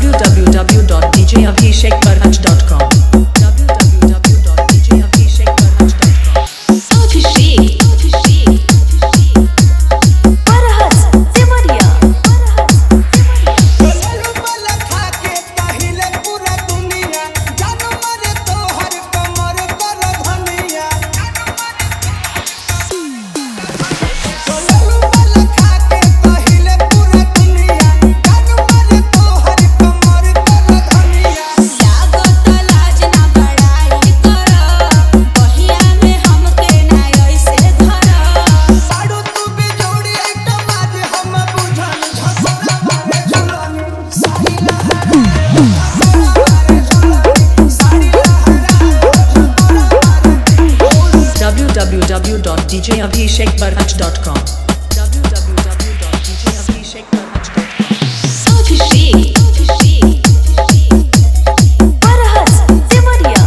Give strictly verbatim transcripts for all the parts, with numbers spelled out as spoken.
w w w dot d j abhishek barhaj dot com w w w dot d j abhishek barhaj dot com Abhishek Abhishek Barhaj Devariya चललू वाला खाके पहिले पूरा दुनिया जानो मरे तोहर कमर कर धनिया चललू वाला खाके पहिले पूरा दुनिया जानो मरे तोहर कमर कर धनिया लागत लाज ना बड़ाई कर बहिया में हमके ना ऐसे धर साडू तू भी जोड़ी आइटम आज हम बुझन झसरा मारे झुलन साड़ी लहरा मारे झुलन साड़ी लहरा झुलन मारे w w w dot d j abhishek barhaj dot com w w w dot d j abhishek barhaj dot com Abhishek Abhishek Barhaj Devariya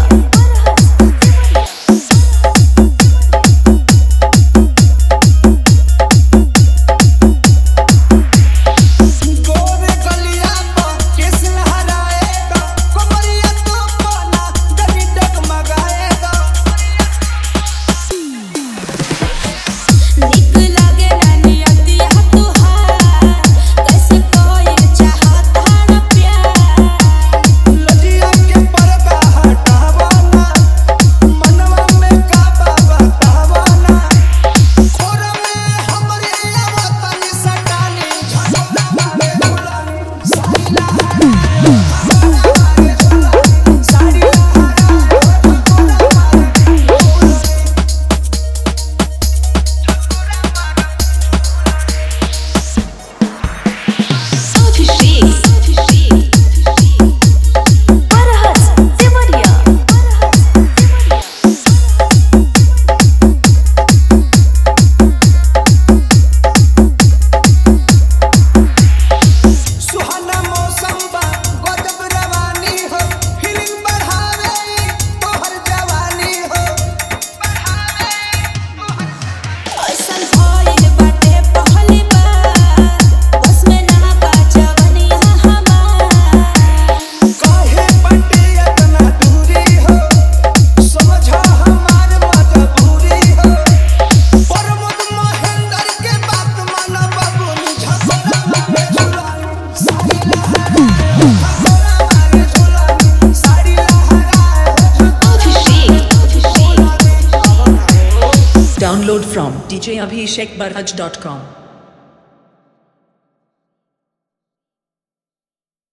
गोरे गलिया पर केस लहराएगा कमरिया तो कोना गली डगमगाएगा निक लगे ना नियतिया तुहार कैसे कोई चाहता ना प्यार लजिया के पर्दा हटावाना मनवा में काबा बतावाना खोर में हमरे आवतन सटानी झसरा मारे झुलन साड़ी लहरा मारे झुलन साड़ी लहरा झुलन Abhishek Abhishek Barhaj Devariya सुहाना मौसम बा गजब रवानी हो फीलिंग बढ़ावे तोहर जवानी हो ऐसन भइल बाटे पहली बार बस में ना बचवनिया हमार काहे बटे इतना दूरी हो समझा हमार मजबूरी हो प्रमोद महेंद्र के बात माना बाबूनी झसरा मारे झुलन साड़ी लहरा झसरा मारे झुलन साड़ी लहरा Abhishek Abhishek download from d j abhishek barhaj dot com